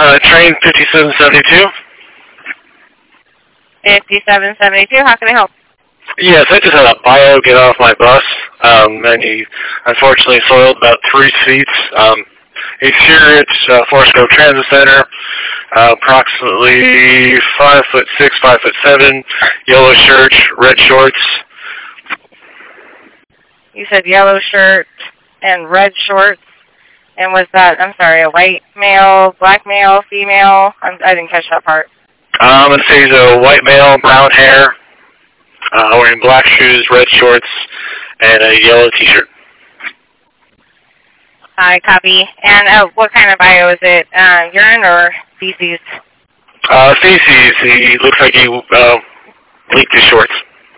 Train 5772. 5772, how can I help? Yes, I just had a bio get off my bus, and he unfortunately soiled about 3 seats. He's here at Forest Grove Transit Center, approximately 5'6", 5'7", yellow shirt, red shorts. You said yellow shirt and red shorts. And was that, I'm sorry, a white male, black male, female? I didn't catch that part. Let's say he's a white male, brown hair, wearing black shoes, red shorts, and a yellow t-shirt. I copy. And what kind of bio is it? Urine or feces? Feces. He looks like he leaked his shorts.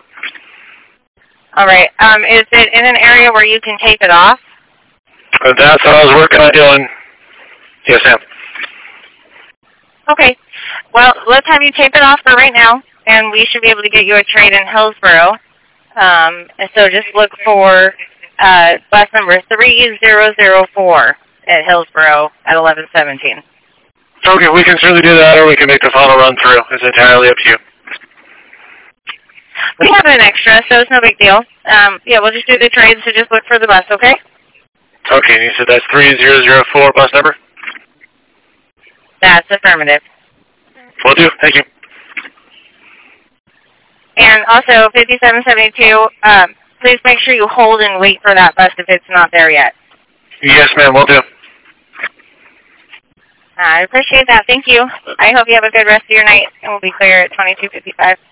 All right. Is it in an area where you can tape it off? That's what I was working on doing. Yes, ma'am. Okay. Well, let's have you tape it off for right now, and we should be able to get you a trade in Hillsboro. And so just look for bus number 3004 at Hillsboro at 1117. Okay, we can certainly do that, or we can make the final run through. It's entirely up to you. We have an extra, so it's no big deal. Yeah, we'll just do the trade, so just look for the bus, okay? Okay, and you said that's 3004 bus number? That's affirmative. Will do. Thank you. And also, 5772, please make sure you hold and wait for that bus if it's not there yet. Yes, ma'am. Will do. I appreciate that. Thank you. I hope you have a good rest of your night, and we'll be clear at 2255.